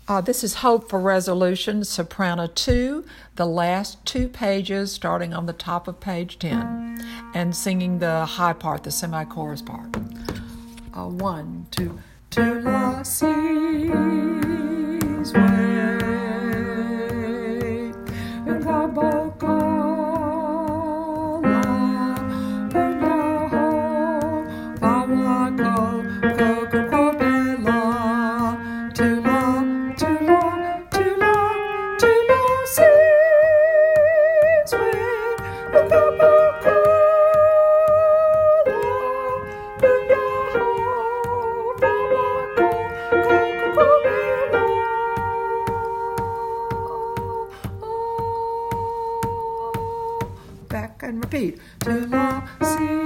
This is Hope for Resolution, Soprano 2, the last 2 pages starting on the top of page 10, and singing the high part, the semi-chorus part. 1, 2. To la sea's way, in Cabocla, Penyaho, Pamlaco, Cocobella, to la sea's way, in Cabocla, Penyaho, back and repeat. To la sea.